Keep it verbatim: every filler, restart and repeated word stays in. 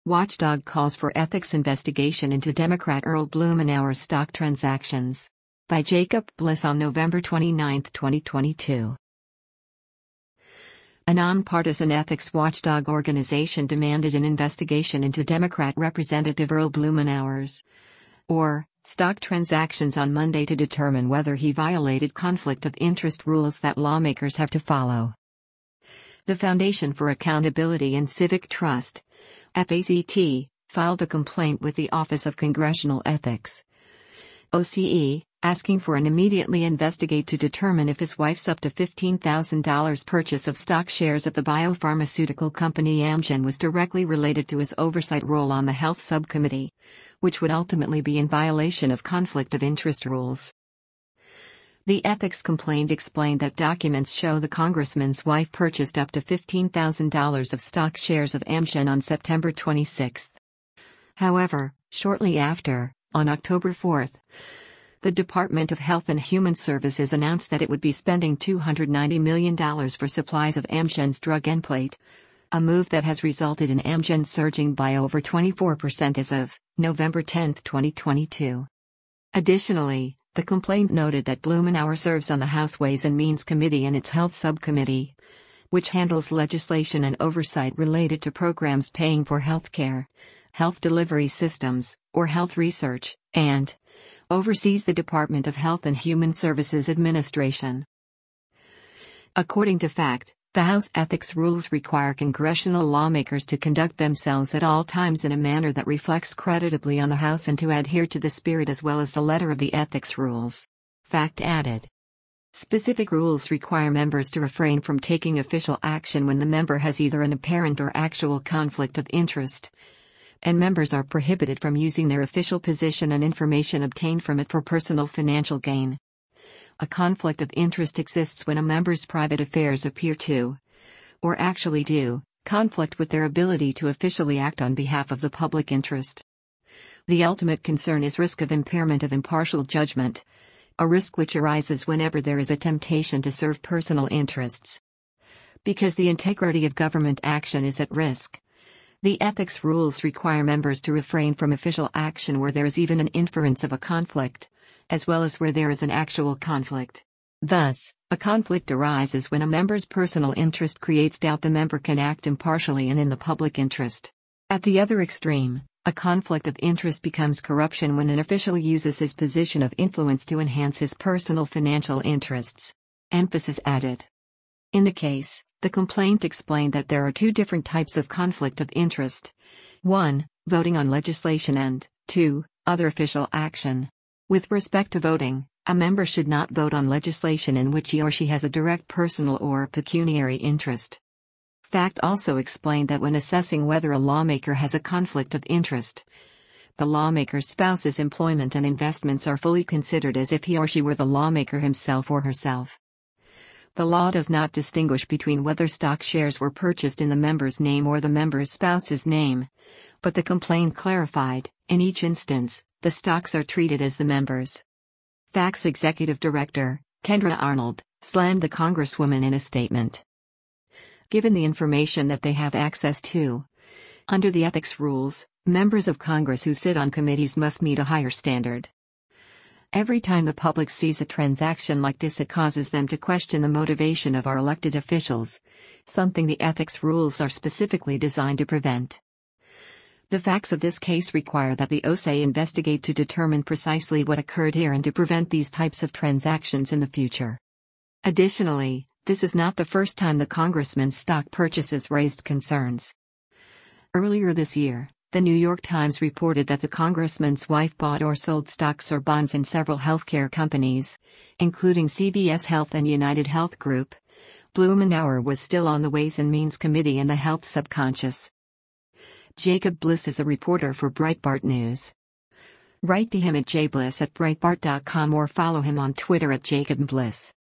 Watchdog calls for ethics investigation into Democrat Earl Blumenauer's stock transactions. By Jacob Bliss on November twenty-ninth, twenty twenty-two. A nonpartisan ethics watchdog organization demanded an investigation into Democrat Representative Earl Blumenauer's or stock transactions on Monday to determine whether he violated conflict of interest rules that lawmakers have to follow. The Foundation for Accountability and Civic Trust, F A C T, filed a complaint with the Office of Congressional Ethics, O C E, asking for an immediately investigate to determine if his wife's up to fifteen thousand dollars purchase of stock shares of the biopharmaceutical company Amgen was directly related to his oversight role on the Health Subcommittee, which would ultimately be in violation of conflict of interest rules. The ethics complaint explained that documents show the congressman's wife purchased up to fifteen thousand dollars of stock shares of Amgen on September twenty-sixth. However, shortly after, on October fourth, the Department of Health and Human Services announced that it would be spending two hundred ninety million dollars for supplies of Amgen's drug Nplate, a move that has resulted in Amgen surging by over twenty-four percent as of November tenth, twenty twenty-two. Additionally, the complaint noted that Blumenauer serves on the House Ways and Means Committee and its Health Subcommittee, which handles legislation and oversight related to programs paying for health care, health delivery systems, or health research, and oversees the Department of Health and Human Services Administration. According to FACT, the House ethics rules require congressional lawmakers to conduct themselves at all times in a manner that reflects creditably on the House and to adhere to the spirit as well as the letter of the ethics rules. FACT added. Specific rules require members to refrain from taking official action when the member has either an apparent or actual conflict of interest, and members are prohibited from using their official position and information obtained from it for personal financial gain. A conflict of interest exists when a member's private affairs appear to, or actually do, conflict with their ability to officially act on behalf of the public interest. The ultimate concern is risk of impairment of impartial judgment, a risk which arises whenever there is a temptation to serve personal interests. Because the integrity of government action is at risk, the ethics rules require members to refrain from official action where there is even an inference of a conflict, as well as where there is an actual conflict. Thus, a conflict arises when a member's personal interest creates doubt the member can act impartially and in the public interest. At the other extreme, a conflict of interest becomes corruption when an official uses his position of influence to enhance his personal financial interests. Emphasis added. In the case, the complaint explained that there are two different types of conflict of interest. one. Voting on legislation and, two. Other official action. With respect to voting, a member should not vote on legislation in which he or she has a direct personal or pecuniary interest. FACT also explained that when assessing whether a lawmaker has a conflict of interest, the lawmaker's spouse's employment and investments are fully considered as if he or she were the lawmaker himself or herself. The law does not distinguish between whether stock shares were purchased in the member's name or the member's spouse's name, but the complaint clarified, in each instance, the stocks are treated as the member's. FACT's executive director, Kendra Arnold, slammed the congresswoman in a statement. Given the information that they have access to, under the ethics rules, members of Congress who sit on committees must meet a higher standard. Every time the public sees a transaction like this, it causes them to question the motivation of our elected officials, something the ethics rules are specifically designed to prevent. The facts of this case require that the O C E investigate to determine precisely what occurred here and to prevent these types of transactions in the future. Additionally, this is not the first time the congressman's stock purchases raised concerns. Earlier this year, The New York Times reported that the congressman's wife bought or sold stocks or bonds in several healthcare companies, including C V S Health and United Health Group. Blumenauer was still on the Ways and Means Committee and the Health Subconscious. Jacob Bliss is a reporter for Breitbart News. Write to him at jbliss at breitbart dot com or follow him on Twitter at Jacob Bliss.